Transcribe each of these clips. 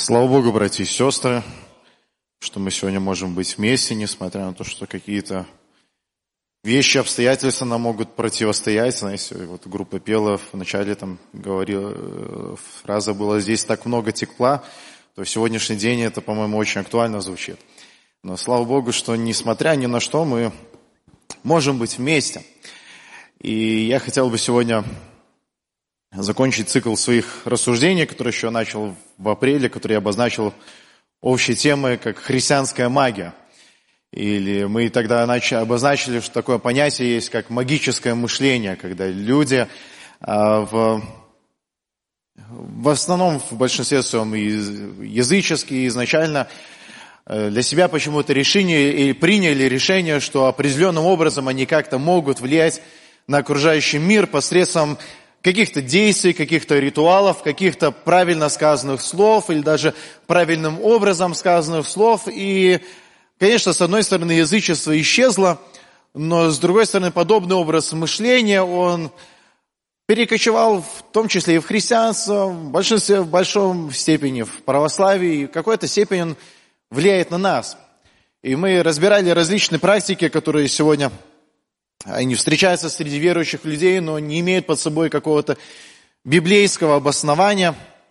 Слава Богу, братья и сестры, что мы сегодня можем быть вместе, несмотря на то, что какие-то вещи, обстоятельства нам могут противостоять. Знаете, вот группа пела, вначале там говорила, фраза была «здесь так много тепла», то в сегодняшний день это, по-моему, очень актуально звучит. Но слава Богу, что несмотря ни на что, мы можем быть вместе. И я хотел бы сегодня закончить цикл своих рассуждений, который еще начал в апреле, который я обозначил общей темой, как христианская магия. Или мы тогда обозначили, что такое понятие есть, как магическое мышление, когда люди в основном, в большинстве своем языческие, изначально для себя почему-то приняли решение, что определенным образом они как-то могут влиять на окружающий мир посредством каких-то действий, каких-то ритуалов, каких-то правильно сказанных слов или даже правильным образом сказанных слов. И, конечно, с одной стороны, язычество исчезло, но с другой стороны, подобный образ мышления, он перекочевал в том числе и в христианство, в большом степени в православии, и в какой-то степени он влияет на нас. И мы разбирали различные практики, которые сегодня они встречаются среди верующих людей, но не имеют под собой какого-то библейского обоснования,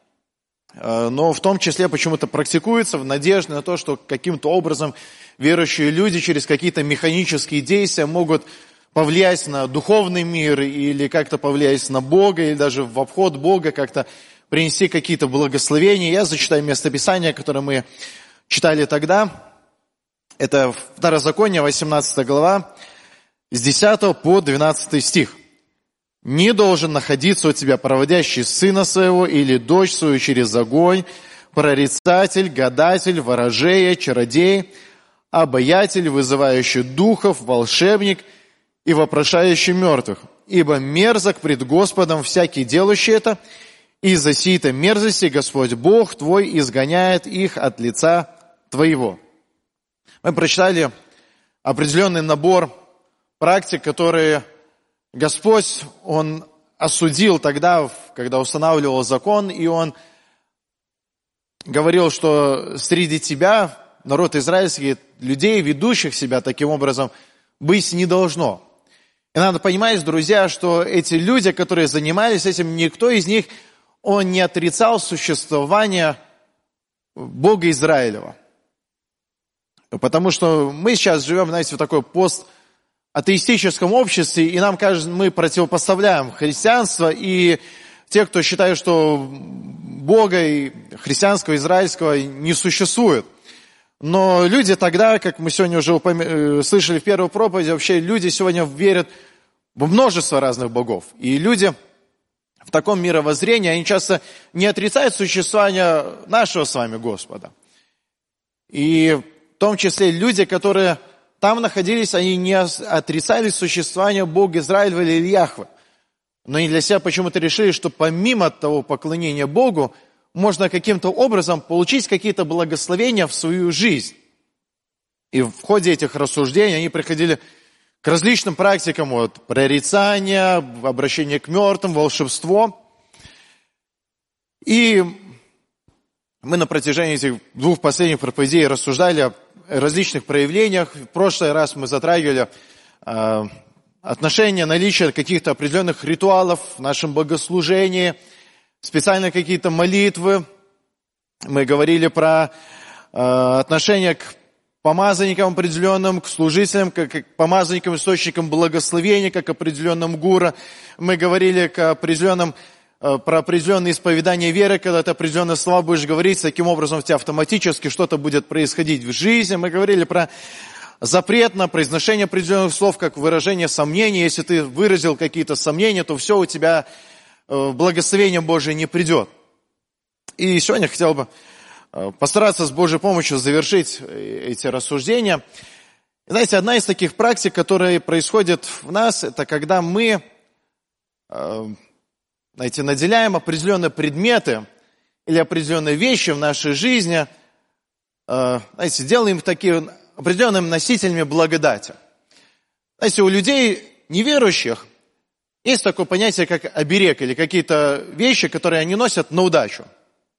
но в том числе почему-то практикуются в надежде на то, что каким-то образом верующие люди через какие-то механические действия могут повлиять на духовный мир или как-то повлиять на Бога, или даже в обход Бога как-то принести какие-то благословения. Я зачитаю местописание, которое мы читали тогда. Это Второзаконие, 18 глава, с 10 по 12 стих. «Не должен находиться у тебя проводящий сына своего или дочь свою через огонь, прорицатель, гадатель, ворожея, чародей, обаятель, вызывающий духов, волшебник и вопрошающий мертвых. Ибо мерзок пред Господом всякий делающий это, и из-за сей-то мерзости Господь Бог твой изгоняет их от лица твоего». Мы прочитали определенный набор практик, которые Господь, Он осудил тогда, когда устанавливал закон, и Он говорил, что среди тебя, народ израильский, людей, ведущих себя таким образом, быть не должно. И надо понимать, друзья, что эти люди, которые занимались этим, никто из них, он не отрицал существование Бога Израилева. Потому что мы сейчас живем, знаете, в такой атеистическом обществе, и нам кажется, мы противопоставляем христианство и те, кто считает, что Бога и христианского, израильского не существует. Но люди тогда, как мы сегодня уже слышали в первой проповеди, вообще люди сегодня верят в множество разных богов. И люди в таком мировоззрении, они часто не отрицают существование нашего с вами Господа. И в том числе люди, которые там находились, они не отрицали существование Бога Израиля или Яхве. Но они для себя почему-то решили, что помимо того поклонения Богу, можно каким-то образом получить какие-то благословения в свою жизнь. И в ходе этих рассуждений они приходили к различным практикам, от прорицания, обращения к мертвым, волшебство. И мы на протяжении этих 2 последних проповедей рассуждали о различных проявлениях. В прошлый раз мы затрагивали отношения, наличие каких-то определенных ритуалов в нашем богослужении, специально какие-то молитвы. Мы говорили про отношения к помазанникам определенным, к служителям, как к помазанникам, источникам благословения, как к определенным гуру. Мы говорили про определенные исповедания веры, когда ты определенные слова будешь говорить, таким образом у тебя автоматически что-то будет происходить в жизни. Мы говорили про запрет на произношение определенных слов, как выражение сомнений. Если ты выразил какие-то сомнения, то все, у тебя благословение Божие не придет. И сегодня хотел бы постараться с Божьей помощью завершить эти рассуждения. Знаете, одна из таких практик, которые происходят в нас, это когда мы наделяем определенные предметы или определенные вещи в нашей жизни, делаем их такими определенными носителями благодати. Знаете, у людей неверующих есть такое понятие, как оберег, или какие-то вещи, которые они носят на удачу.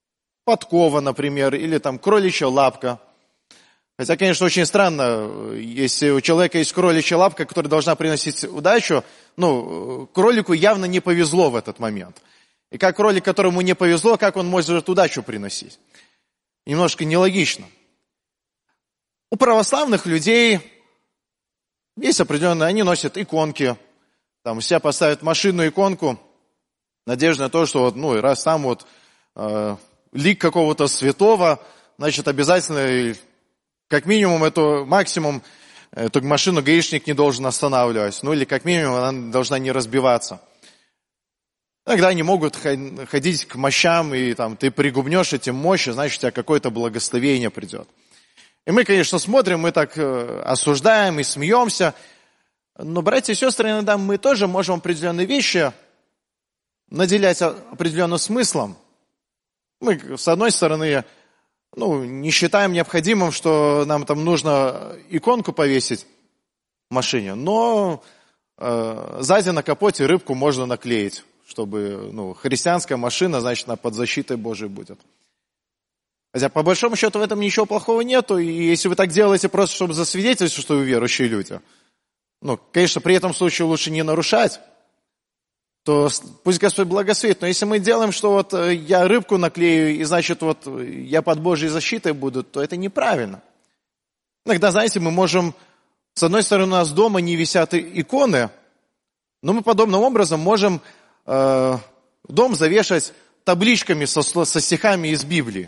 подкова, например, или там кроличья лапка. Хотя, конечно, очень странно, если у человека есть кроличья лапка, которая должна приносить удачу, кролику явно не повезло в этот момент. И как кролик, которому не повезло, как он может удачу приносить? Немножко нелогично. У православных людей есть определенные, они носят иконки, там у себя поставят машинную иконку, надежда на то, что раз там лик какого-то святого, значит, обязательно, как минимум, максимум, эту машину гаишник не должен останавливать. Или как минимум она должна не разбиваться. Иногда они могут ходить к мощам, и там ты пригубнешь эти мощи, значит, у тебя какое-то благословение придет. И мы, конечно, смотрим, мы так осуждаем и смеемся. Но, братья и сестры, иногда мы тоже можем определенные вещи наделять определенным смыслом. Мы, с одной стороны, не считаем необходимым, что нам там нужно иконку повесить в машине, но сзади на капоте рыбку можно наклеить, чтобы христианская машина, значит, она под защитой Божией будет. Хотя, по большому счету, в этом ничего плохого нету, и если вы так делаете просто, чтобы засвидетельствовать, что вы верующие люди, конечно, при этом случае лучше не нарушать, то пусть Господь благословит. Но если мы делаем, что я рыбку наклею, и значит, я под Божьей защитой буду, то это неправильно. Иногда, знаете, мы можем, с одной стороны, у нас дома не висят иконы, но мы подобным образом можем дом завешать табличками со стихами из Библии.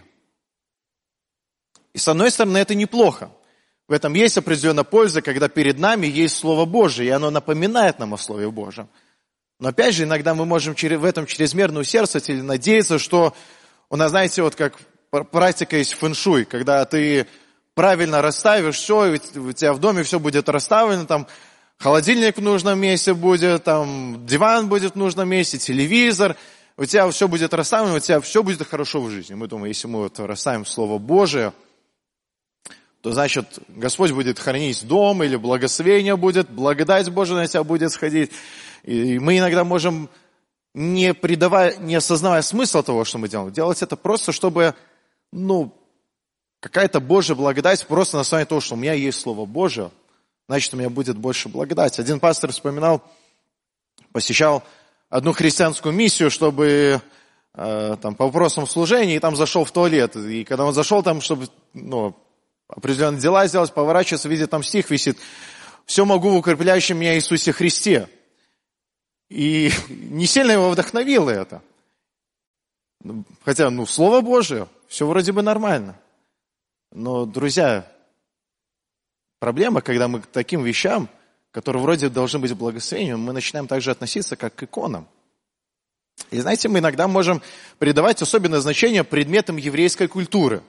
И с одной стороны, это неплохо. В этом есть определенная польза, когда перед нами есть Слово Божие, и оно напоминает нам о Слове Божьем. Но опять же, иногда мы можем в этом чрезмерно усердствовать или надеяться, что у нас, знаете, как практика есть фэн-шуй, когда ты правильно расставишь все, и у тебя в доме все будет расставлено, там холодильник в нужном месте будет, там диван будет в нужном месте, телевизор, у тебя все будет расставлено, у тебя все будет хорошо в жизни. Мы думаем, если мы расставим Слово Божие, то значит, Господь будет хранить дом, или благословение будет, благодать Божия на тебя будет сходить. И мы иногда можем, не осознавая смысла того, что мы делаем, делать это просто, чтобы, какая-то Божья благодать, просто на основании того, что у меня есть Слово Божие, значит, у меня будет больше благодати. Один пастор посещал одну христианскую миссию, чтобы по вопросам служения, и там зашел в туалет. И когда он зашел там, чтобы, определенные дела сделать, поворачивается, видит, там стих висит: «Все могу в укрепляющем меня Иисусе Христе». И не сильно его вдохновило это. Хотя, Слово Божие, все вроде бы нормально. Но, друзья, проблема, когда мы к таким вещам, которые вроде должны быть благословением, мы начинаем также относиться как к иконам. И знаете, мы иногда можем придавать особенное значение предметам еврейской культуры.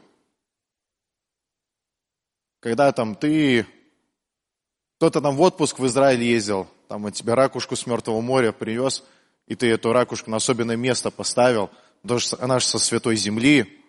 Когда кто-то в отпуск в Израиль ездил, он тебе ракушку с Мертвого моря привез, и ты эту ракушку на особенное место поставил, потому что она же со святой земли.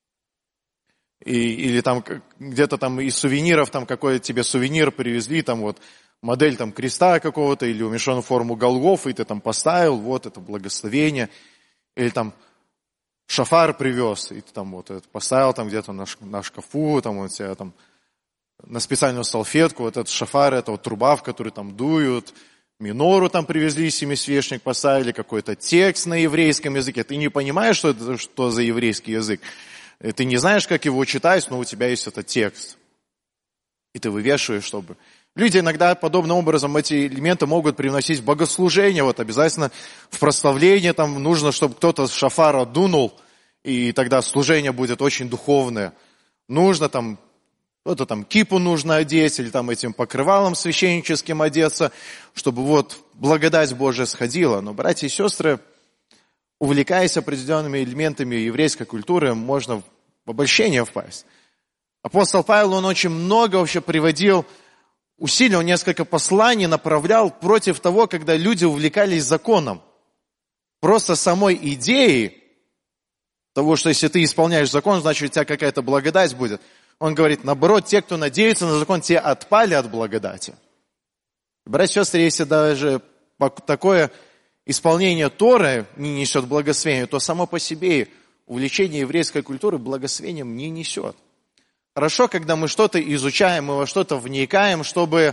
Или где-то из сувениров, какой-то тебе сувенир привезли, модель креста какого-то, или уменьшенную форму Голгофы, и ты поставил, это благословение. Или шафар привез, и ты это поставил где-то на шкафу, у тебя на специальную салфетку, этот шафар, это труба, в которую дуют, минору привезли, семисвечник поставили, какой-то текст на еврейском языке. Ты не понимаешь, что за еврейский язык. Ты не знаешь, как его читать, но у тебя есть этот текст. И ты вывешиваешь, чтобы... Люди иногда подобным образом эти элементы могут привносить в богослужение. Обязательно в прославление нужно, чтобы кто-то с шафара дунул, и тогда служение будет очень духовное. Нужно кто-то кипу нужно одеть, или этим покрывалом священническим одеться, чтобы благодать Божия сходила. Но, братья и сестры, увлекаясь определенными элементами еврейской культуры, можно в обольщение впасть. Апостол Павел, он очень много вообще приводил усилий, он несколько посланий направлял против того, когда люди увлекались законом. Просто самой идеей того, что если ты исполняешь закон, значит у тебя какая-то благодать будет. Он говорит, наоборот, те, кто надеется на закон, те отпали от благодати. Братья и сестры, если даже такое исполнение Торы не несет благословения, то само по себе увлечение еврейской культуры благословением не несет. Хорошо, когда мы что-то изучаем, мы во что-то вникаем, чтобы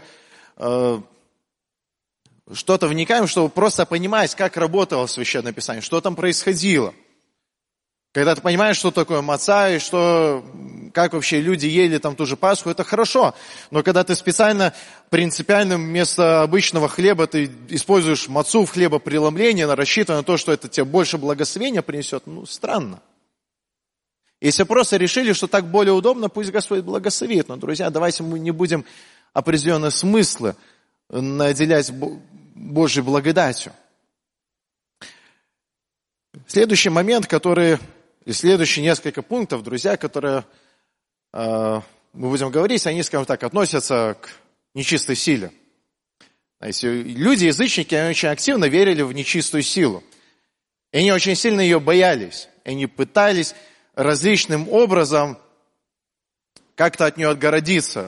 просто понимать, как работало Священное Писание, что там происходило. Когда ты понимаешь, что такое маца, и как вообще люди ели там ту же Пасху, это хорошо. Но когда ты специально, принципиально вместо обычного хлеба, ты используешь мацу в хлебопреломлении, рассчитывая на то, что это тебе больше благословения принесет, странно. Если просто решили, что так более удобно, пусть Господь благословит. Но, друзья, давайте мы не будем определенные смыслы наделять Божьей благодатью. Следующий момент, и следующие несколько пунктов, друзья, которые мы будем говорить, они, скажем так, относятся к нечистой силе. Люди-язычники, они очень активно верили в нечистую силу. И они очень сильно ее боялись. Они пытались различным образом как-то от нее отгородиться.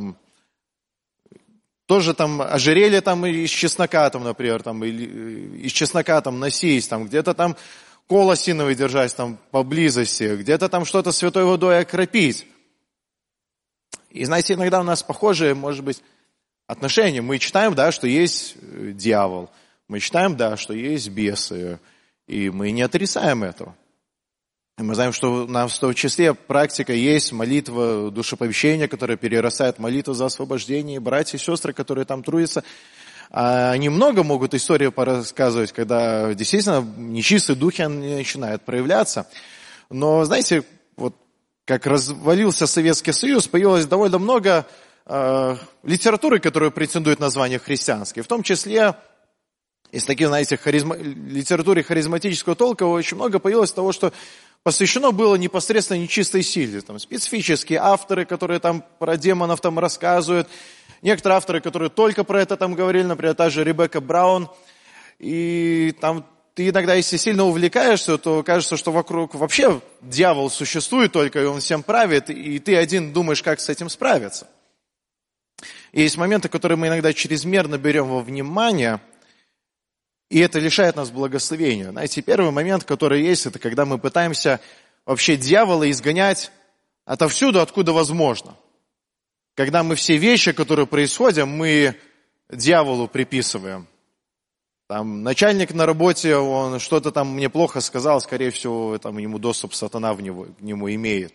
Тоже ожерелье из чеснока, например, или из чеснока носить, где-то кол осиновый держать поблизости, где-то что-то святой водой окропить. И знаете, иногда у нас похожие, может быть, отношения. Мы читаем, что есть дьявол, мы читаем, что есть бесы, и мы не отрицаем этого. И мы знаем, что у нас в том числе практика есть молитва душеповещения, которая перерастает в молитву за освобождение. И братья и сестры, которые там трудятся, они много могут истории порассказывать, когда действительно нечистые духи начинают проявляться. Но, знаете, как развалился Советский Союз, появилось довольно много литературы, которая претендует на звание христианской. В том числе, из таких, знаете, литературе харизматического толка очень много появилось того, что посвящено было непосредственно нечистой силе. Специфические авторы, которые про демонов рассказывают. Некоторые авторы, которые только про это говорили, например, та же Ребекка Браун. И ты иногда, если сильно увлекаешься, то кажется, что вокруг вообще дьявол существует только, и он всем правит, и ты один думаешь, как с этим справиться. И есть моменты, которые мы иногда чрезмерно берем во внимание, и это лишает нас благословения. Знаете, первый момент, который есть, это когда мы пытаемся вообще дьявола изгонять отовсюду, откуда возможно. Когда мы все вещи, которые происходят, мы дьяволу приписываем. Начальник на работе, он что-то мне плохо сказал, скорее всего, ему доступ сатана к нему имеет.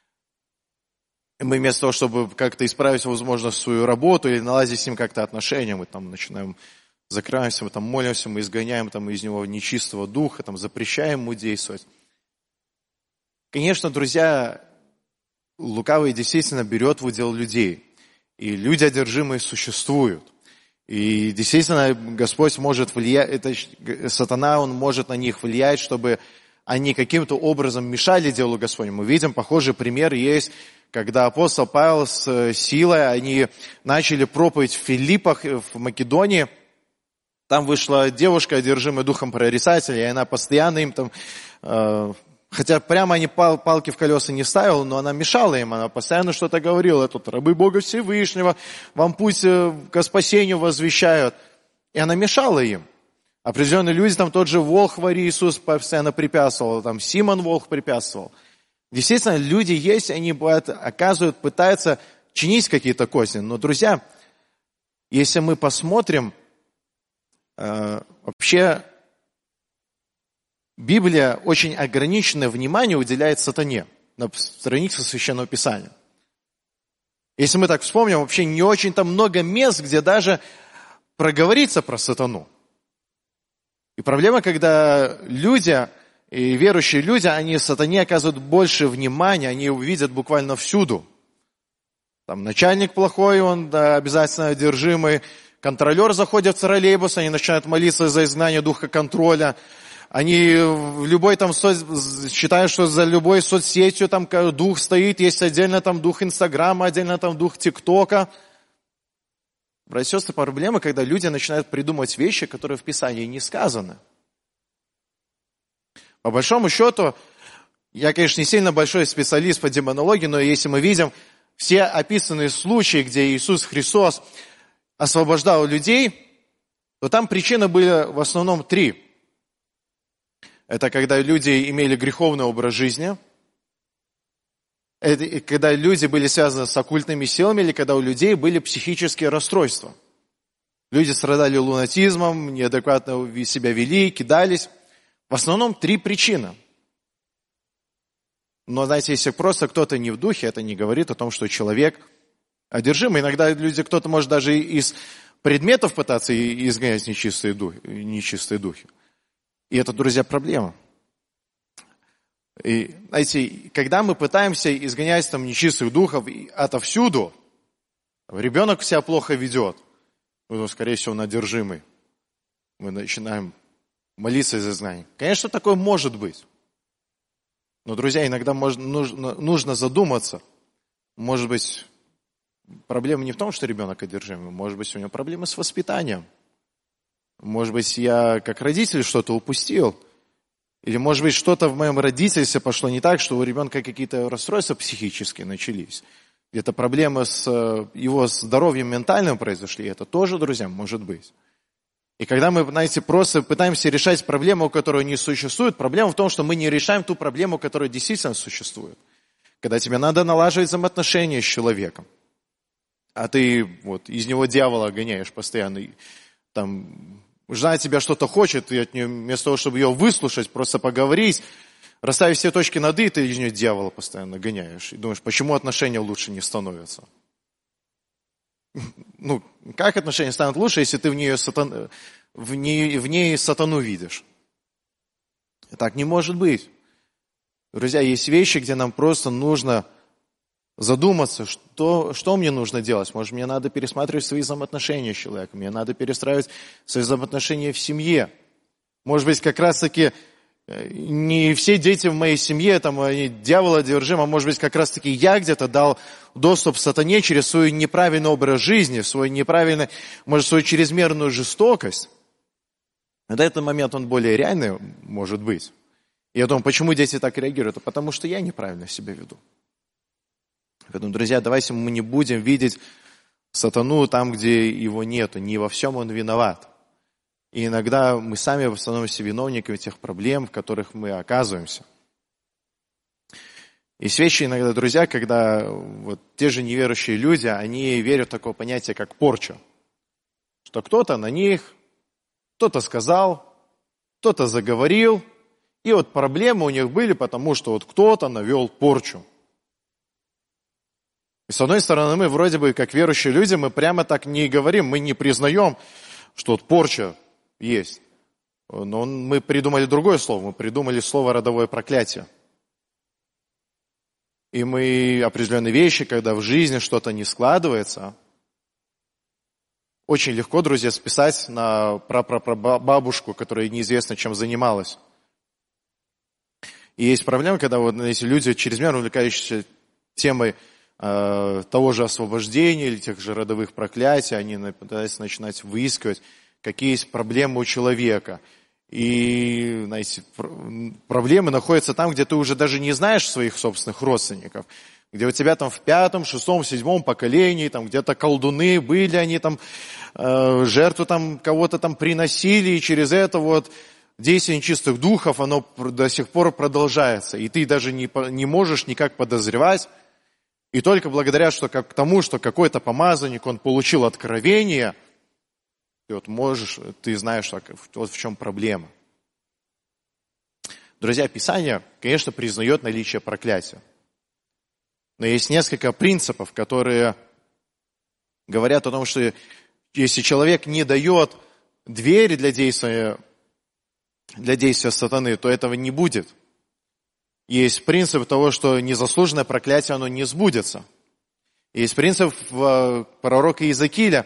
И мы вместо того, чтобы как-то исправить, возможно, свою работу или наладить с ним как-то отношения, мы начинаем закрываемся, мы молимся, мы изгоняем из него нечистого духа, запрещаем ему действовать. Конечно, друзья, лукавый действительно берет в удел людей. И люди одержимые существуют. И действительно Господь может влиять, сатана, он может на них влиять, чтобы они каким-то образом мешали делу Господнему. Мы видим, похожий пример есть, когда апостол Павел с силой, они начали проповедь в Филиппах, в Македонии. Там вышла девушка, одержимая духом прорицателя, и она постоянно им хотя прямо они палки в колеса не ставила, но она мешала им, она постоянно что-то говорила. Тут рабы Бога Всевышнего, вам путь к спасению возвещают. И она мешала им. Определенные люди, тот же Волхв Иисус постоянно препятствовал, Симон Волхв препятствовал. Действительно, люди есть, они оказывают, пытаются чинить какие-то козни. Но, друзья, если мы посмотрим, вообще Библия очень ограниченное внимание уделяет сатане на странице Священного Писания. Если мы так вспомним, вообще не очень-то много мест, где даже проговорится про сатану. И проблема, когда люди, и верующие люди, они сатане оказывают больше внимания, они его видят буквально всюду. Начальник плохой, он обязательно одержимый. Контролер заходит в троллейбус, они начинают молиться за изгнание духа контроля. Они в любой считают, что за любой соцсетью дух стоит, есть отдельно дух Инстаграма, отдельно дух ТикТока. Братья и сестры, проблема, когда люди начинают придумывать вещи, которые в Писании не сказаны. По большому счету, я, конечно, не сильно большой специалист по демонологии, но если мы видим все описанные случаи, где Иисус Христос освобождал людей, то там причины были в основном 3. Это когда люди имели греховный образ жизни, это когда люди были связаны с оккультными силами, или когда у людей были психические расстройства. Люди страдали лунатизмом, неадекватно себя вели, кидались. В основном 3 причины. Но, знаете, если просто кто-то не в духе, это не говорит о том, что человек одержим. Иногда люди, кто-то может даже из предметов пытаться изгонять нечистые духи. И это, друзья, проблема. И, знаете, когда мы пытаемся изгонять там нечистых духов отовсюду, ребенок себя плохо ведет, ну, скорее всего, он одержимый. Мы начинаем молиться за изгнание. Конечно, такое может быть. Но, друзья, иногда нужно задуматься. Может быть, проблема не в том, что ребенок одержимый. Может быть, у него проблемы с воспитанием. Может быть, я как родитель что-то упустил. Или, может быть, что-то в моем родительстве пошло не так, что у ребенка какие-то расстройства психические начались. Где-то проблемы с его здоровьем ментальным произошли. Это тоже, друзья, может быть. И когда мы, знаете, просто пытаемся решать проблему, которая не существует, проблема в том, что мы не решаем ту проблему, которая действительно существует. Когда тебе надо налаживать взаимоотношения с человеком, а ты вот из него дьявола гоняешь постоянно, там, жена тебя что-то хочет, и от нее, вместо того, чтобы ее выслушать, просто поговорить, расставив все точки над «и», ты из нее дьявола постоянно гоняешь. И думаешь, почему отношения лучше не становятся? Ну, как отношения станут лучше, если ты в ней сатану видишь? Так не может быть. Друзья, есть вещи, где нам просто нужно задуматься, что мне нужно делать. Может, мне надо пересматривать свои взаимоотношения с человеком, мне надо перестраивать свои взаимоотношения в семье. Может быть, как раз-таки не все дети в моей семье, там, они дьявола одержимы, а может быть, как раз-таки я где-то дал доступ сатане через свой неправильный образ жизни, свой неправильный, может, свою чрезмерную жестокость. На этот момент он более реальный, может быть. И я думаю, почему дети так реагируют? Это потому, что я неправильно себя веду. Поэтому, друзья, давайте мы не будем видеть сатану там, где его нету. Не во всем он виноват. И иногда мы сами становимся виновниками тех проблем, в которых мы оказываемся. Есть вещи иногда, друзья, когда вот те же неверующие люди, они верят в такое понятие, как порча. Что кто-то на них, кто-то сказал, кто-то заговорил, и вот проблемы у них были, потому что вот кто-то навел порчу. И с одной стороны, мы вроде бы, как верующие люди, мы прямо так не говорим, мы не признаем, что вот порча есть. Но мы придумали другое слово, мы придумали слово «родовое проклятие». И мы определенные вещи, когда в жизни что-то не складывается, очень легко, друзья, списать на прапрабабушку, которая неизвестно чем занималась. И есть проблема, когда вот эти люди, чрезмерно увлекающиеся темой того же освобождения или тех же родовых проклятий, они пытаются начинать выискивать, какие есть проблемы у человека. И, знаете, проблемы находятся там, где ты уже даже не знаешь своих собственных родственников. Где у тебя там в 5, 6, 7 поколении, там где-то колдуны были, они там жертву там кого-то там приносили, и через это вот действие нечистых духов, оно до сих пор продолжается. И ты даже не можешь никак подозревать. И только благодаря тому, что какой-то помазанник, он получил откровение, ты знаешь, вот в чем проблема. Друзья, Писание, конечно, признает наличие проклятия. Но есть несколько принципов, которые говорят о том, что если человек не дает двери для действия сатаны, то этого не будет. Есть принцип того, что незаслуженное проклятие, оно не сбудется. Есть принцип в пророка Иезекииля,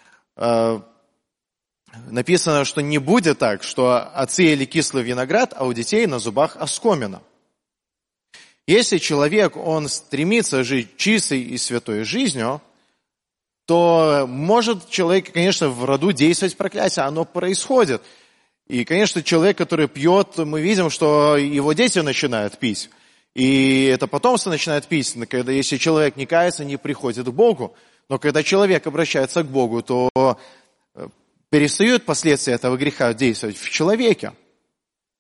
написано, что не будет так, что отцы ели кислый виноград, а у детей на зубах оскомина. Если человек, он стремится жить чистой и святой жизнью, то может человек, конечно, в роду действовать проклятие, оно происходит. И, конечно, человек, который пьет, мы видим, что его дети начинают пить. И это потомство начинает пить, если человек не кается, не приходит к Богу. Но когда человек обращается к Богу, то перестают последствия этого греха действовать в человеке.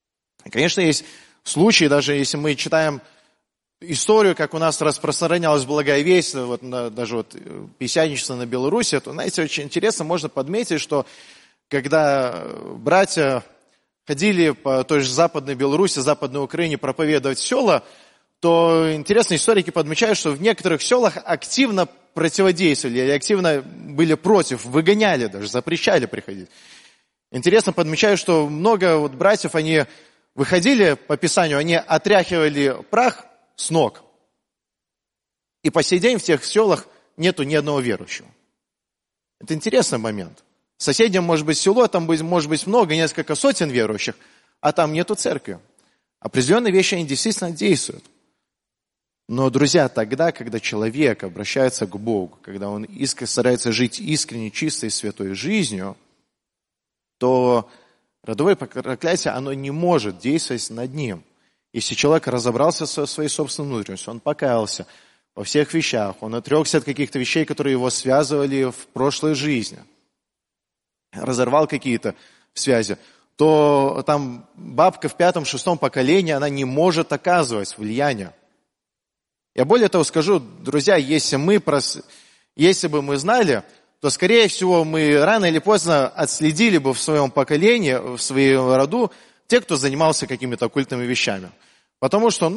Конечно, есть случаи, даже если мы читаем историю, как у нас распространялась благая весть, вот даже вот пятидесятничество на Беларуси, то, знаете, очень интересно, можно подметить, что когда братья ходили по той же Западной Беларуси, Западной Украине проповедовать в села, то интересно, историки подмечают, что в некоторых селах активно противодействовали, или активно были против, выгоняли даже, запрещали приходить. Интересно подмечают, что много вот братьев, они выходили по Писанию, они отряхивали прах с ног. И по сей день в тех селах нету ни одного верующего. Это интересный момент. В соседнем может быть село, там может быть много, несколько сотен верующих, а там нету церкви. Определенные вещи, они действительно действуют. Но, друзья, тогда, когда человек обращается к Богу, когда он старается жить искренне, чистой, святой жизнью, то родовое проклятие, оно не может действовать над ним. Если человек разобрался со своей собственной внутренностью, он покаялся во всех вещах, он отрекся от каких-то вещей, которые его связывали в прошлой жизни, разорвал какие-то связи, то там бабка в 5-6 поколении, она не может оказывать влияние. Я более того скажу, друзья, если бы мы знали, то, скорее всего, мы рано или поздно отследили бы в своем поколении, в своем роду, те, кто занимался какими-то оккультными вещами. Потому что,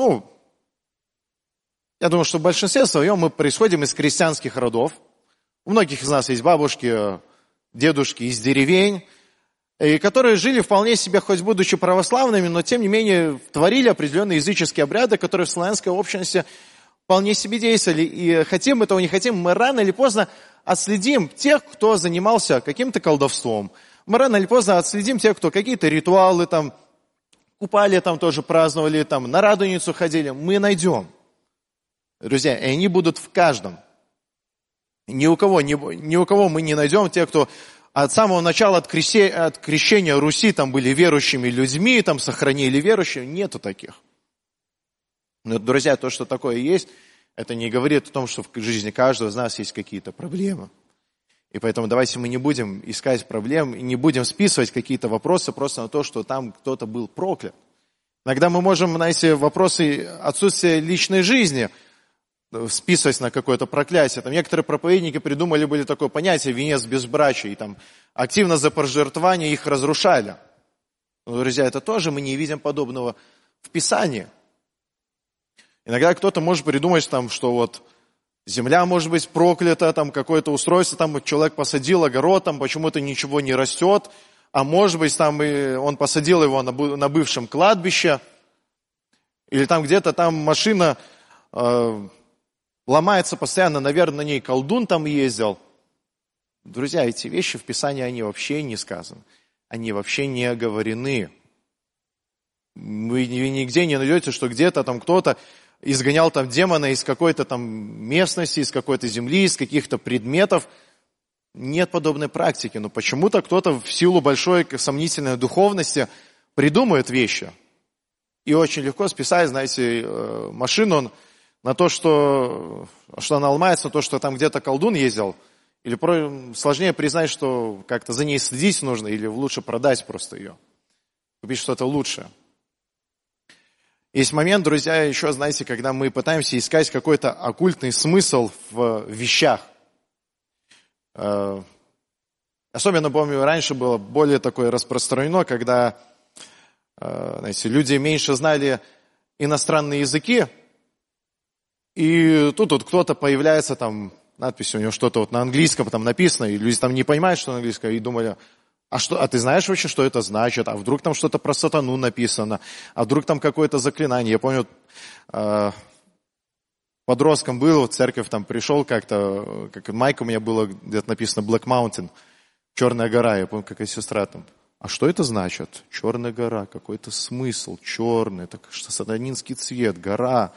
я думаю, что в большинстве своем мы происходим из крестьянских родов. У многих из нас есть бабушки, дедушки из деревень, и которые жили вполне себе, хоть будучи православными, но тем не менее творили определенные языческие обряды, которые в славянской общности вполне себе действовали. И хотим мы этого, не хотим, мы рано или поздно отследим тех, кто занимался каким-то колдовством. Мы рано или поздно отследим тех, кто какие-то ритуалы там купали, там тоже праздновали, там на Радуницу ходили. Мы найдем. Друзья, и они будут в каждом. Ни у кого мы не найдем тех, кто от самого начала, от крещения Руси там были верующими людьми, там сохранили верующих. Нету таких. Но, друзья, то, что такое есть, это не говорит о том, что в жизни каждого из нас есть какие-то проблемы. И поэтому давайте мы не будем искать проблем, и не будем списывать какие-то вопросы просто на то, что там кто-то был проклят. Иногда мы можем, знаете, вопросы отсутствия личной жизни списывать на какое-то проклятие. Там некоторые проповедники придумали были такое понятие венец безбрачия, и там активно за пожертвования их разрушали. Но, друзья, это тоже мы не видим подобного в Писании. Иногда кто-то может придумать, там, что вот земля может быть проклята, там какое-то устройство, там человек посадил огород, там почему-то ничего не растет, а может быть там он посадил его на бывшем кладбище, или там где-то там машина ломается постоянно, наверное, на ней колдун там ездил. Друзья, эти вещи в Писании, они вообще не сказаны, они вообще не оговорены. Вы нигде не найдете, что где-то там кто-то изгонял там демона из какой-то там местности, из какой-то земли, из каких-то предметов. Нет подобной практики. Но почему-то кто-то в силу большой сомнительной духовности придумывает вещи. И очень легко списать, знаете, машину на то, что она ломается, на то, что там где-то колдун ездил. Или сложнее признать, что как-то за ней следить нужно, или лучше продать просто ее. Купить что-то лучшее. Есть момент, друзья, еще, знаете, когда мы пытаемся искать какой-то оккультный смысл в вещах. Особенно, помню, раньше было более такое распространено, когда, знаете, люди меньше знали иностранные языки, и тут кто-то появляется, там, надпись у него что-то вот на английском там написано, и люди там не понимают, что на английском, и думали, а ты знаешь вообще, что это значит? А вдруг там что-то про сатану написано? А вдруг там какое-то заклинание? Я помню, подростком был, в церковь там пришел как-то, как майка у меня было где-то написано Black Mountain, Черная гора. Я помню, какая сестра там. А что это значит? Черная гора, какой-то смысл, черный, так что сатанинский цвет, гора.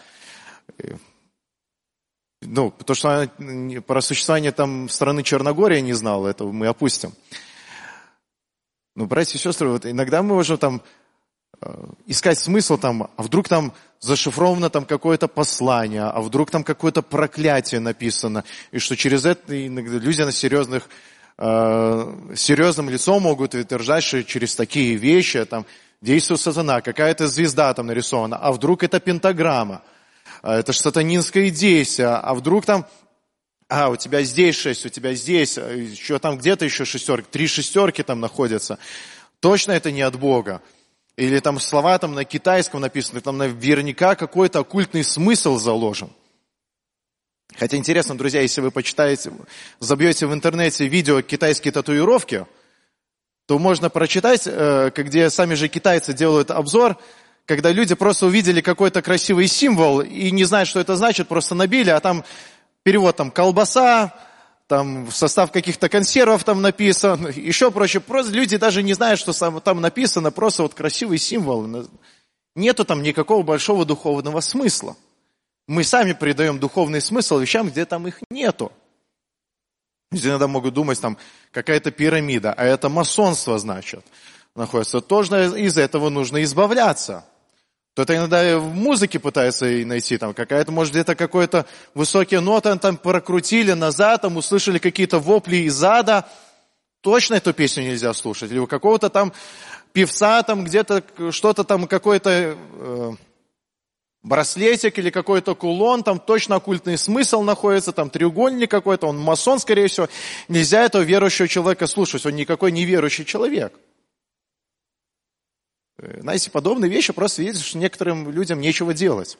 Потому что она про существование там страны Черногория не знала, это мы опустим. Но, братья и сестры, вот иногда мы можем там искать смысл там, а вдруг там зашифровано там какое-то послание, а вдруг там какое-то проклятие написано, и что через это иногда люди на серьезным лицом могут утверждать, что через такие вещи там действует сатана, какая-то звезда там нарисована, а вдруг это пентаграмма, это же сатанинское действие, а вдруг там, у тебя здесь 6, у тебя здесь, еще там где-то еще шестерки, 3 шестерки там находятся. Точно это не от Бога. Или там слова там на китайском написаны, там наверняка какой-то оккультный смысл заложен. Хотя интересно, друзья, если вы почитаете, забьете в интернете видео китайские татуировки, то можно прочитать, где сами же китайцы делают обзор, когда люди просто увидели какой-то красивый символ и не знают, что это значит, просто набили, а там перевод там колбаса, там состав каких-то консервов там написан, еще проще. Просто люди даже не знают, что там написано, просто вот красивый символ. Нету там никакого большого духовного смысла. Мы сами придаем духовный смысл вещам, где там их нету. Люди иногда могут думать, там какая-то пирамида, а это масонство, значит, находится. Тоже из этого нужно избавляться. Кто-то иногда в музыке пытается найти, там какая-то, может, где-то какой-то высокие ноты, там прокрутили назад, там услышали какие-то вопли из ада. Точно эту песню нельзя слушать. Или у какого-то там певца, там где-то что-то там, какой-то браслетик или какой-то кулон, там точно оккультный смысл находится, там треугольник какой-то, он масон, скорее всего. Нельзя этого верующего человека слушать, он никакой не верующий человек. Знаете, подобные вещи просто видите, что некоторым людям нечего делать.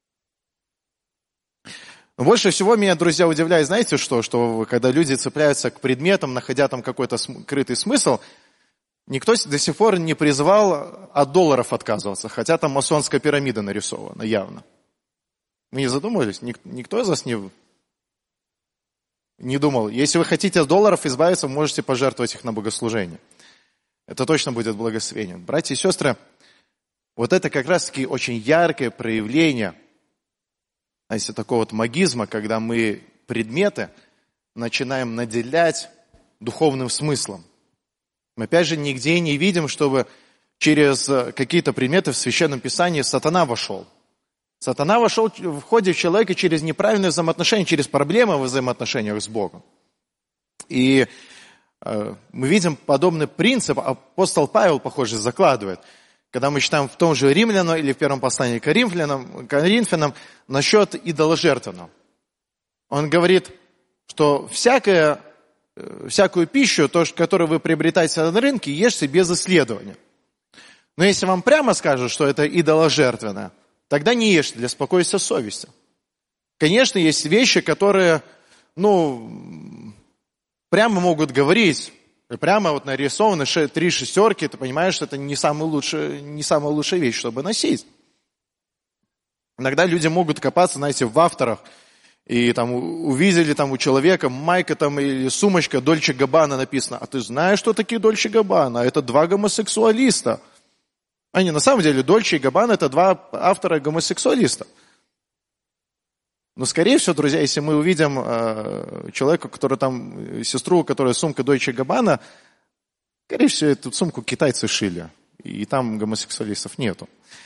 Но больше всего меня, друзья, удивляет, знаете что? Что когда люди цепляются к предметам, находя там какой-то скрытый смысл, никто до сих пор не призывал от долларов отказываться, хотя там масонская пирамида нарисована явно. Вы не задумывались? Никто из вас не думал? Если вы хотите от долларов избавиться, вы можете пожертвовать их на богослужение. Это точно будет благословение. Братья и сестры, вот это как раз-таки очень яркое проявление, знаете, такого вот магизма, когда мы предметы начинаем наделять духовным смыслом. Мы опять же нигде не видим, чтобы через какие-то предметы в Священном Писании сатана вошел. Сатана вошел в ходе человека через неправильные взаимоотношения, через проблемы в взаимоотношениях с Богом. И мы видим подобный принцип, апостол Павел, похоже, закладывает, когда мы читаем в том же Римлянам или в первом послании к Коринфянам насчет идоложертвенного. Он говорит, что всякую пищу, которую вы приобретаете на рынке, ешьте без исследования. Но если вам прямо скажут, что это идоложертвенное, тогда не ешьте для спокойствия совести. Конечно, есть вещи, которые, прямо могут говорить, прямо вот нарисованы 3 шестерки, ты понимаешь, что это не самая лучшая вещь, чтобы носить. Иногда люди могут копаться, знаете, в авторах, и там увидели там у человека майка там или сумочка Dolce Gabbana написано. А ты знаешь, что такие Dolce Gabbana? Это 2 гомосексуалиста. На самом деле Dolce и Gabbana это 2 автора гомосексуалиста. Но, скорее всего, друзья, если мы увидим человека, который там, сестру, у которой сумка Dolce Gabbana, скорее всего, эту сумку китайцы шили, и там гомосексуалистов нету.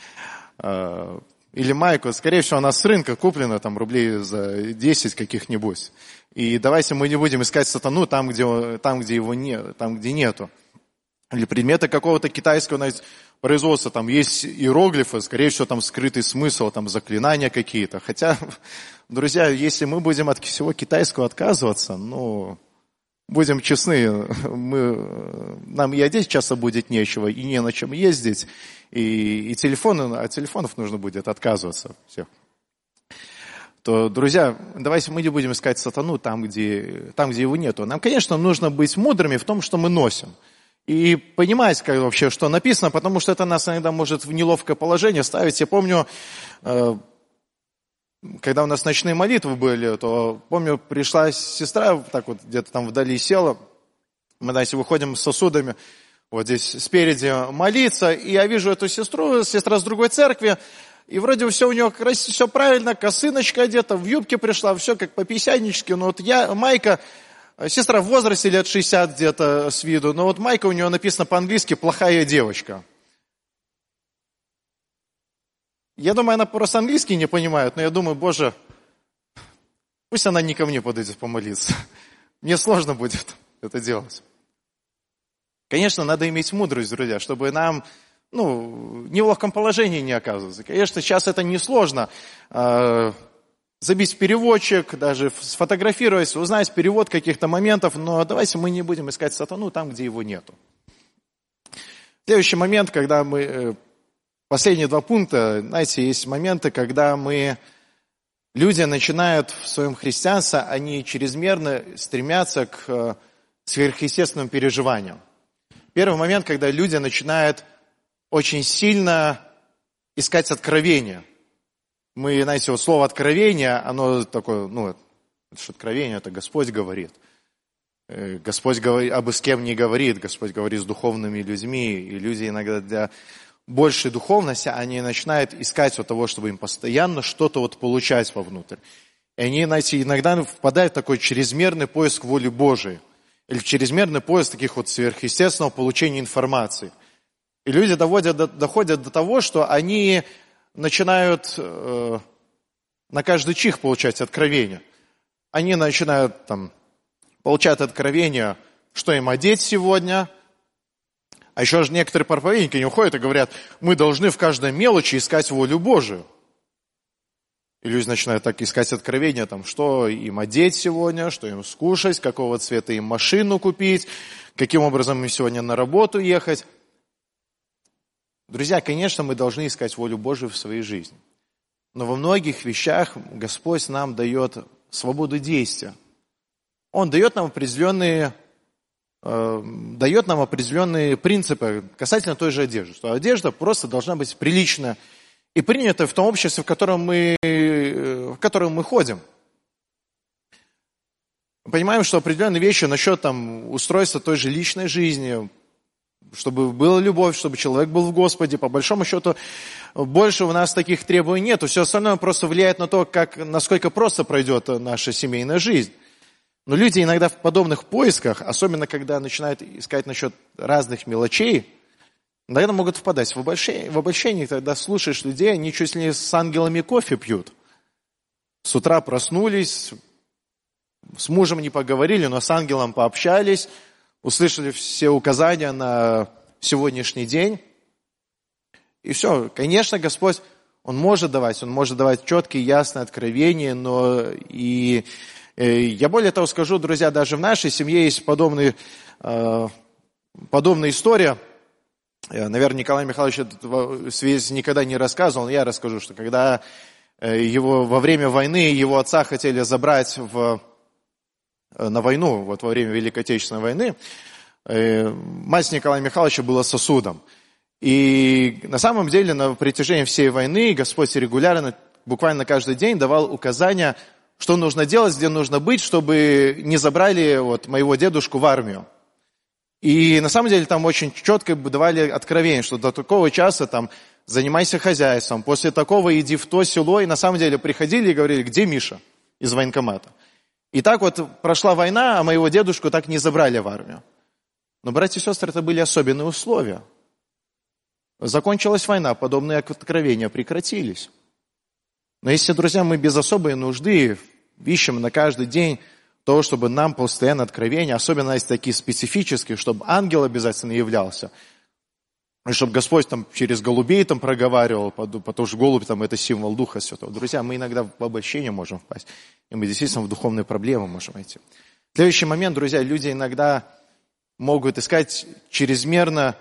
Или майку, скорее всего, она с рынка куплена, там, рублей за 10 каких-нибудь. И давайте мы не будем искать сатану там, где его нет, там, где нету. Или предметы какого-то китайского производства, там есть иероглифы, скорее всего, там скрытый смысл, там заклинания какие-то. Хотя, друзья, если мы будем от всего китайского отказываться, будем честны, нам и одеть часто будет нечего, и не на чем ездить, и от телефонов нужно будет отказываться всех. То, друзья, давайте мы не будем искать сатану там, где его нету. Нам, конечно, нужно быть мудрыми в том, что мы носим. И понимать, вообще, что написано, потому что это нас иногда может в неловкое положение ставить. Я помню, когда у нас ночные молитвы были, то, помню, пришла сестра, так вот где-то там вдали села, мы, знаете, выходим с сосудами, вот здесь спереди молиться, и я вижу эту сестра с другой церкви, и вроде все у нее все правильно, косыночка одета, в юбке пришла, все как по-писянически, но вот майка, сестра в возрасте лет 60 где-то с виду, но вот майка у нее написано по-английски «плохая девочка». Я думаю, она просто английский не понимает, но я думаю, Боже, пусть она не ко мне подойдет помолиться. Мне сложно будет это делать. Конечно, надо иметь мудрость, друзья, чтобы нам, в неловком положении не оказываться. Конечно, сейчас это несложно. Забить переводчик, даже сфотографировать, узнать перевод каких-то моментов, но давайте мы не будем искать сатану там, где его нету. Следующий момент, когда последние 2 пункта, знаете, есть моменты, когда люди начинают в своем христианстве, они чрезмерно стремятся к сверхъестественным переживаниям. Первый момент, когда люди начинают очень сильно искать откровения. Знаете, слово «откровение», оно такое, это что откровение, это Господь говорит. Господь абы с кем не говорит, Господь говорит с духовными людьми, и люди иногда для большей духовности, они начинают искать того, чтобы им постоянно что-то получать вовнутрь. И они, знаете, иногда впадают в такой чрезмерный поиск воли Божией, или в чрезмерный поиск таких сверхъестественного получения информации. И люди доходят до того, что они начинают на каждый чих получать откровения. Они начинают получать откровения, что им одеть сегодня. А еще же некоторые проповедники не уходят и говорят, мы должны в каждой мелочи искать волю Божию. И люди начинают так искать откровения, что им одеть сегодня, что им скушать, какого цвета им машину купить, каким образом им сегодня на работу ехать. Друзья, конечно, мы должны искать волю Божию в своей жизни. Но во многих вещах Господь нам дает свободу действия. Он дает нам определенные принципы касательно той же одежды. Что одежда просто должна быть приличная и принята в том обществе, в котором мы ходим. Мы понимаем, что определенные вещи насчет устройства той же личной жизни, чтобы была любовь, чтобы человек был в Господе, по большому счету, больше у нас таких требований нет. Все остальное просто влияет на то, насколько просто пройдет наша семейная жизнь. Но люди иногда в подобных поисках, особенно когда начинают искать насчет разных мелочей, иногда могут впадать в обольщение, когда слушаешь людей, они чуть ли не с ангелами кофе пьют. С утра проснулись, с мужем не поговорили, но с ангелом пообщались, услышали все указания на сегодняшний день. И все. Конечно, Господь, Он может давать четкие, ясные откровения, но я более того скажу, друзья, даже в нашей семье есть подобная история. Наверное, Николай Михайлович в связи никогда не рассказывал, но я расскажу, что когда во время войны его отца хотели забрать на войну, во время Великой Отечественной войны, мать Николая Михайловича была сосудом. И на самом деле на протяжении всей войны Господь регулярно, буквально каждый день давал указания, что нужно делать, где нужно быть, чтобы не забрали моего дедушку в армию. И на самом деле там очень четко давали откровение, что до такого часа занимайся хозяйством, после такого иди в то село. И на самом деле приходили и говорили, где Миша из военкомата. И так прошла война, а моего дедушку так не забрали в армию. Но, братья и сестры, это были особенные условия. Закончилась война, подобные откровения прекратились. Но если, друзья, мы без особой нужды ищем на каждый день то, чтобы нам постоянно откровения, особенно если такие специфические, чтобы ангел обязательно являлся, и чтобы Господь через голубей проговаривал, потому что голубь это символ Духа Святого. Друзья, мы иногда в обольщение можем впасть, и мы действительно в духовные проблемы можем идти. Следующий момент, друзья, люди иногда могут искать чрезмерные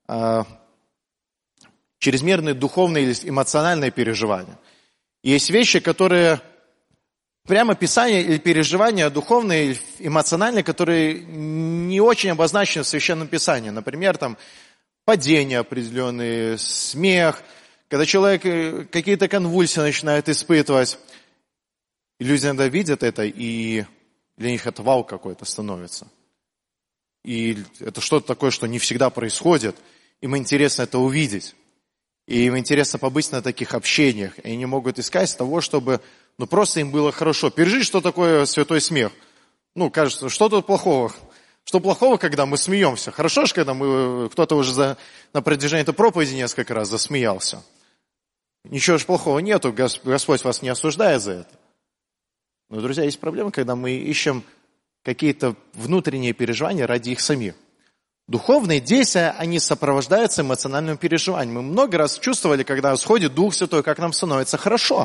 духовные или эмоциональные переживания. Есть вещи, которые прямо Писание или переживания духовные или эмоциональные, которые не очень обозначены в Священном Писании. Например, падения определенные, смех, когда человек какие-то конвульсии начинает испытывать. И люди иногда видят это, и для них это вау какой-то становится. И это что-то такое, что не всегда происходит. Им интересно это увидеть. И им интересно побыть на таких общениях. И они могут искать того, чтобы просто им было хорошо. Пережить, что такое святой смех. Кажется, что тут плохого? Что плохого, когда мы смеемся? Хорошо же, когда кто-то уже на протяжении этой проповеди несколько раз засмеялся. Ничего же плохого нету, Господь вас не осуждает за это. Но, друзья, есть проблема, когда мы ищем какие-то внутренние переживания ради их самих. Духовные действия, они сопровождаются эмоциональным переживанием. Мы много раз чувствовали, когда сходит Дух Святой, как нам становится хорошо.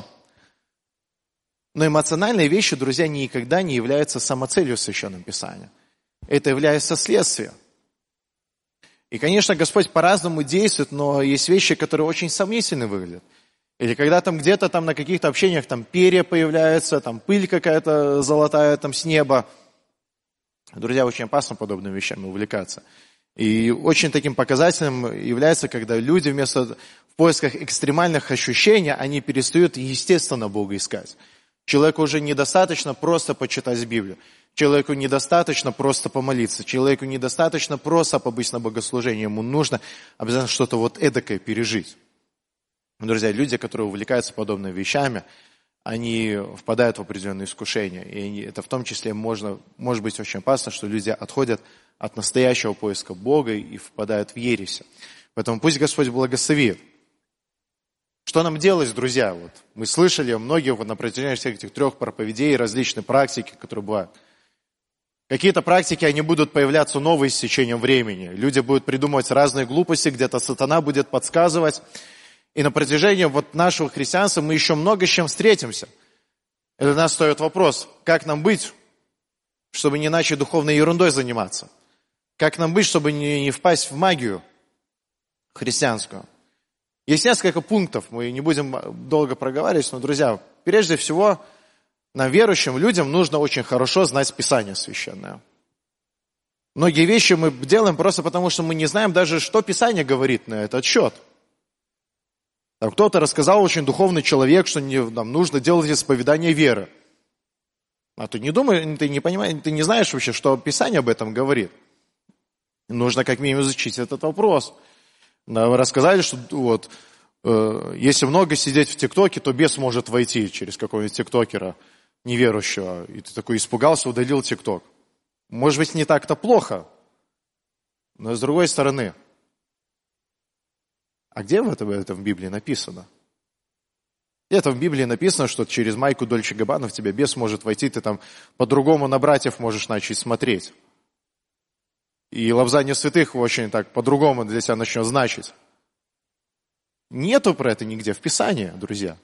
Но эмоциональные вещи, друзья, никогда не являются самоцелью в Священном Писании. Это является следствием. И, конечно, Господь по-разному действует, но есть вещи, которые очень сомнительно выглядят. Или когда там где-то там на каких-то общениях там перья появляются, там пыль какая-то золотая там с неба. Друзья, очень опасно подобными вещами увлекаться. И очень таким показателем является, когда люди в поисках экстремальных ощущений, они перестают естественно Бога искать. Человеку уже недостаточно просто почитать Библию. Человеку недостаточно просто помолиться. Человеку недостаточно просто побыть на богослужении. Ему нужно обязательно что-то вот эдакое пережить. Друзья, люди, которые увлекаются подобными вещами, они впадают в определенные искушения. И это в том числе может быть очень опасно, что люди отходят от настоящего поиска Бога и впадают в ересь. Поэтому пусть Господь благословит. Что нам делать, друзья? Вот мы слышали многие на протяжении всех этих 3 проповедей различные практики, которые бывают. Какие-то практики, они будут появляться новые с течением времени. Люди будут придумывать разные глупости, где-то сатана будет подсказывать. И на протяжении вот нашего христианства мы еще много с чем встретимся. И для нас стоит вопрос, как нам быть, чтобы не начать духовной ерундой заниматься? Как нам быть, чтобы не впасть в магию христианскую? Есть несколько пунктов, мы не будем долго проговаривать, но, друзья, прежде всего, нам, верующим людям, нужно очень хорошо знать Писание Священное. Многие вещи мы делаем просто потому, что мы не знаем даже, что Писание говорит на этот счет. Там кто-то рассказал, очень духовный человек, что нам нужно делать исповедание веры. А ты не думаешь, ты не понимаешь, ты не знаешь вообще, что Писание об этом говорит. Нужно как минимум изучить этот вопрос. Нам рассказали, что вот, если много сидеть в ТикТоке, то бес может войти через какого-нибудь тиктокера неверующего. И ты такой испугался, удалил ТикТок. Может быть, не так-то плохо. Но с другой стороны, а где это в Библии написано? Где-то в Библии написано, что через майку Дольче Габбана в тебя бес может войти, ты там по-другому на братьев можешь начать смотреть. И лобзание святых очень так по-другому для тебя начнет значить. Нету про это нигде в Писании, друзья.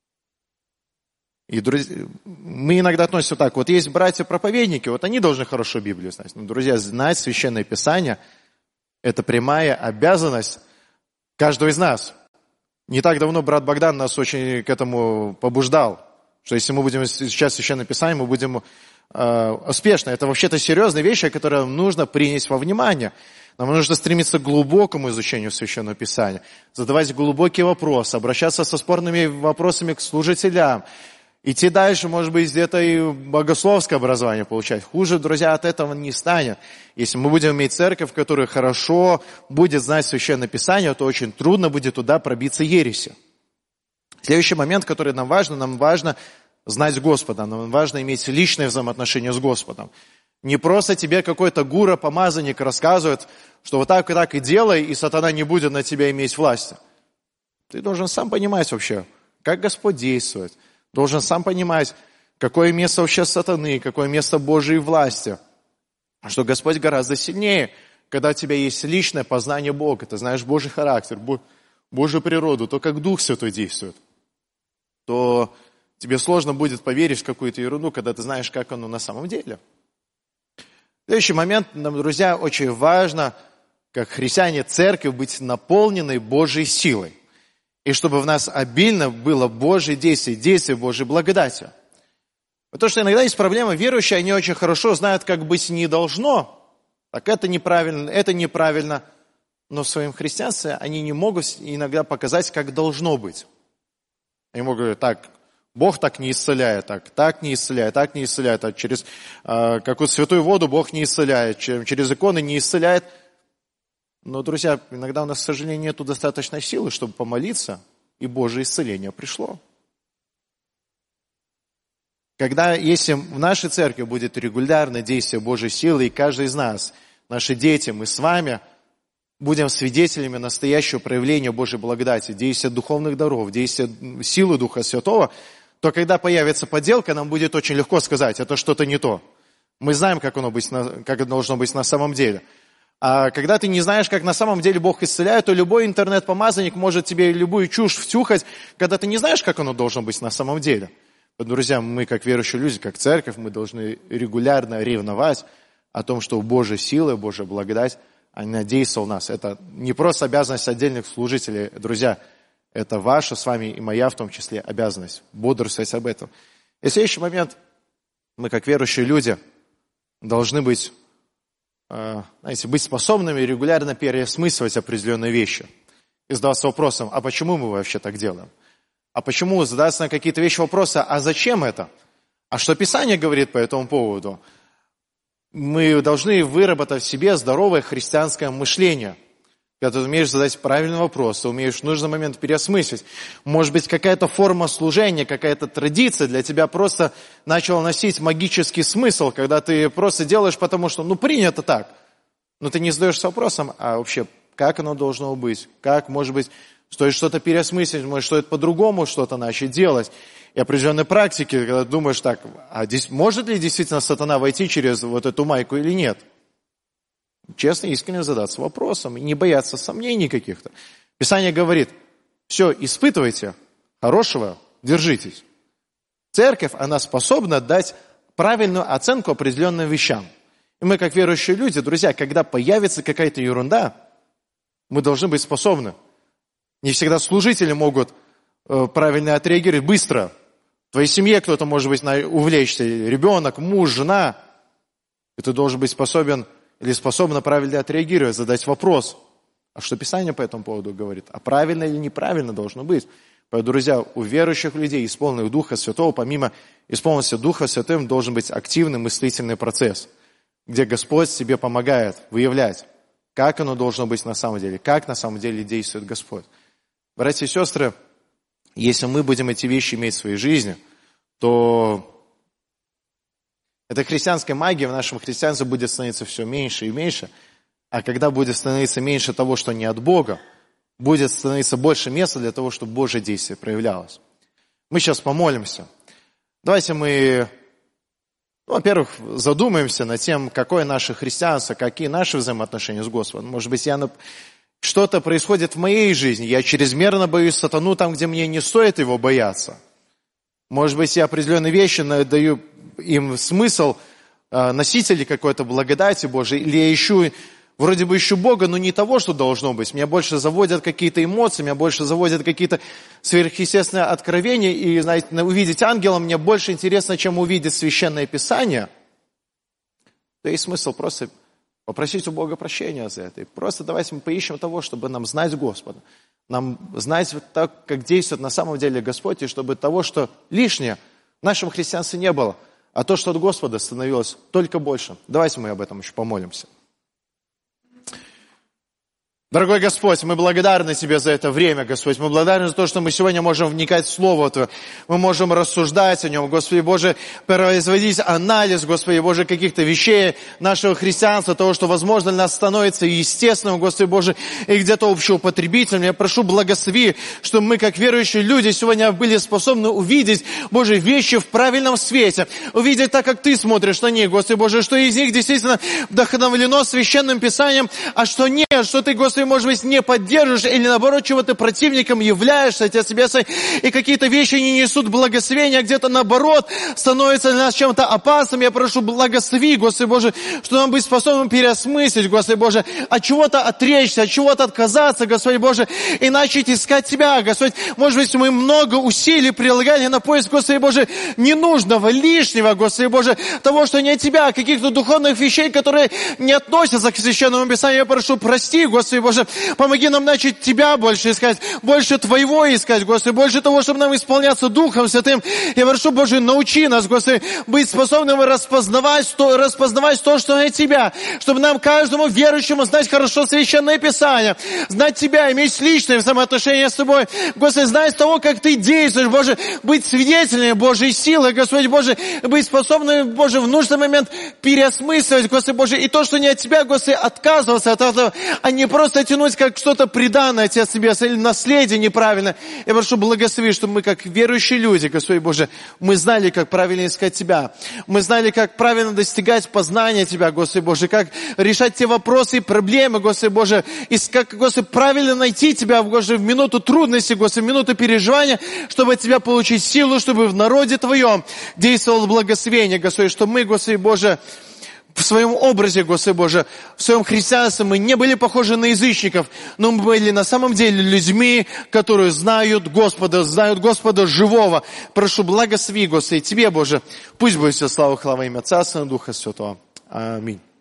И друзья, мы иногда относимся так, вот есть братья-проповедники, вот они должны хорошо Библию знать. Но, друзья, знать Священное Писание – это прямая обязанность каждого из нас. Не так давно брат Богдан нас очень к этому побуждал, что если мы будем изучать Священное Писание, мы будем успешны. Это вообще-то серьезные вещи, которые нужно принять во внимание. Нам нужно стремиться к глубокому изучению Священного Писания, задавать глубокие вопросы, обращаться со спорными вопросами к служителям, идти дальше, может быть, где-то и богословское образование получать. Хуже, друзья, от этого не станет. Если мы будем иметь церковь, которая хорошо будет знать Священное Писание, то очень трудно будет туда пробиться ереси. Следующий момент, который нам важно знать Господа, нам важно иметь личные взаимоотношения с Господом. Не просто тебе какой-то гуру, помазанник рассказывает, что вот так и так и делай, и сатана не будет на тебя иметь власти. Ты должен сам понимать вообще, как Господь действует. Должен сам понимать, какое место вообще сатаны, какое место Божьей власти. Что Господь гораздо сильнее, когда у тебя есть личное познание Бога, ты знаешь Божий характер, Божью природу, то, как Дух Святой действует, то тебе сложно будет поверить в какую-то ерунду, когда ты знаешь, как оно на самом деле. Следующий момент, нам, друзья, очень важно, как христиане, церковь, быть наполненной Божьей силой. И чтобы в нас обильно было Божье действие Божьей благодати. Потому что иногда есть проблема, верующие, они очень хорошо знают, как быть не должно. Так это неправильно. Но в своем христианстве они не могут иногда показать, как должно быть. Они могут говорить, так, Бог так не исцеляет, так не исцеляет, так не исцеляет. А через какую-то святую воду Бог не исцеляет, через иконы не исцеляет. Но, друзья, иногда у нас, к сожалению, нету достаточной силы, чтобы помолиться, и Божье исцеление пришло. Если в нашей церкви будет регулярное действие Божьей силы, и каждый из нас, наши дети, мы с вами будем свидетелями настоящего проявления Божьей благодати, действия духовных даров, действия силы Духа Святого, то когда появится подделка, нам будет очень легко сказать, это что-то не то. Мы знаем, как оно должно быть на самом деле. А когда ты не знаешь, как на самом деле Бог исцеляет, то любой интернет-помазанник может тебе любую чушь втюхать, когда ты не знаешь, как оно должно быть на самом деле. Друзья, мы, как верующие люди, как церковь, мы должны регулярно ревновать о том, что Божья сила, Божья благодать, она действовала в нас. Это не просто обязанность отдельных служителей, друзья, это ваша с вами и моя в том числе обязанность бодрствовать об этом. И следующий момент, мы, как верующие люди, должны быть, быть способными регулярно переосмысливать определенные вещи. И задаться вопросом, а почему мы вообще так делаем? А почему задаться на какие-то вещи вопроса, а зачем это? А что Писание говорит по этому поводу? Мы должны выработать в себе здоровое христианское мышление. Когда ты умеешь задать правильный вопрос, ты умеешь в нужный момент переосмыслить. Может быть, какая-то форма служения, какая-то традиция для тебя просто начала носить магический смысл, когда ты просто делаешь, потому что, принято так. Но ты не задаешься вопросом, а вообще, как оно должно быть? Как, может быть, стоит что-то переосмыслить, может, стоит по-другому что-то начать делать. И определенные практики, когда думаешь так, а может ли действительно сатана войти через вот эту майку или нет? Честно, искренне задаться вопросом и не бояться сомнений каких-то. Писание говорит, все, испытывайте, хорошего держитесь. Церковь, она способна дать правильную оценку определенным вещам. И мы, как верующие люди, друзья, когда появится какая-то ерунда, мы должны быть способны. Не всегда служители могут правильно отреагировать быстро. В твоей семье кто-то может быть увлечься, ребенок, муж, жена. И ты должен быть способен или способна правильно отреагировать, задать вопрос. А что Писание по этому поводу говорит? А правильно или неправильно должно быть? Поэтому, друзья, у верующих людей, исполненных Духа Святого, помимо исполненности Духа Святым, должен быть активный мыслительный процесс, где Господь тебе помогает выявлять, как оно должно быть на самом деле, как на самом деле действует Господь. Братья и сестры, если мы будем эти вещи иметь в своей жизни, то эта христианская магия в нашем христианстве будет становиться все меньше и меньше, а когда будет становиться меньше того, что не от Бога, будет становиться больше места для того, чтобы Божье действие проявлялось. Мы сейчас помолимся. Давайте мы, во-первых, задумаемся над тем, какое наше христианство, какие наши взаимоотношения с Господом. Может быть, что-то происходит в моей жизни, я чрезмерно боюсь сатану там, где мне не стоит его бояться. Может быть, я определенные вещи даю им смысл носителей какой-то благодати Божией, или я вроде бы ищу Бога, но не того, что должно быть. Меня больше заводят какие-то эмоции, меня больше заводят какие-то сверхъестественные откровения, и, знаете, увидеть ангела мне больше интересно, чем увидеть Священное Писание. То есть смысл просто попросить у Бога прощения за это. И просто давайте мы поищем того, чтобы нам знать Господа. Нам знать вот так, как действует на самом деле Господь, и чтобы того, что лишнее в нашем христианстве не было, а то, что от Господа становилось только больше. Давайте мы об этом еще помолимся. Дорогой Господь, мы благодарны Тебе за это время, Господь. Мы благодарны за то, что мы сегодня можем вникать в Слово Твое. Мы можем рассуждать о Нем, Господи Боже, производить анализ, Господи Боже, каких-то вещей нашего христианства, того, что, возможно, для нас становится естественным, Господи Боже, и где-то общеупотребительным. Я прошу, благослови, чтобы мы, как верующие люди, сегодня были способны увидеть, Боже, вещи в правильном свете. Увидеть так, как Ты смотришь на них, Господи Боже, что из них действительно вдохновлено Священным Писанием, а что нет, что Ты, Господи, может быть, не поддерживаешь, или наоборот, чего ты противником являешься, Отец Небесный, и какие-то вещи не несут благословения, а где-то наоборот становятся для нас чем-то опасным. Я прошу, благослови, Господи Боже, что нам быть способным переосмыслить, Господи Боже, от чего-то отречься, от чего-то отказаться, Господи Боже, и начать искать Тебя, Господь. Может быть, мы много усилий прилагали на поиск, Господи Боже, ненужного, лишнего, Господи Боже, того, что не от Тебя, а каких-то духовных вещей, которые не относятся к Священному Писанию. Я прошу, прости, Господи Боже, помоги нам начать Тебя больше искать, больше Твоего искать, Господи, больше того, чтобы нам исполняться Духом Святым. Я прошу, Боже, научи нас, Господи, быть способным распознавать то, что от Тебя, чтобы нам, каждому верующему, знать хорошо Священное Писание, знать Тебя, иметь личное взаимоотношение с Тобой, Господи, знать того, как Ты действуешь, Боже, быть свидетелями Божьей силы, Господи Боже, быть способным, Боже, в нужный момент переосмысливать, Господи Боже, и то, что не от Тебя, Господи, отказываться от этого, а не просто просто тянуть как что-то приданное от Тебя, или наследие неправильно. Я прошу, благослови, чтобы мы, как верующие люди, Господи Боже, мы знали, как правильно искать Тебя. Мы знали, как правильно достигать познания Тебя, Господи Боже, как решать те вопросы и проблемы, Господи Боже, и как, Господи, правильно найти Тебя, Господи, в минуту трудности, Господи, в минуту переживания, чтобы от Тебя получить силу, чтобы в народе Твоем действовало благословение, Господи, чтобы мы, Господи Боже, в своем образе, Господи Боже, в своем христианстве мы не были похожи на язычников, но мы были на самом деле людьми, которые знают Господа живого. Прошу, благослови, Господи, Тебе, Боже, пусть будет все слава, хвала, имя Отца, Сына, Духа Святого. Аминь.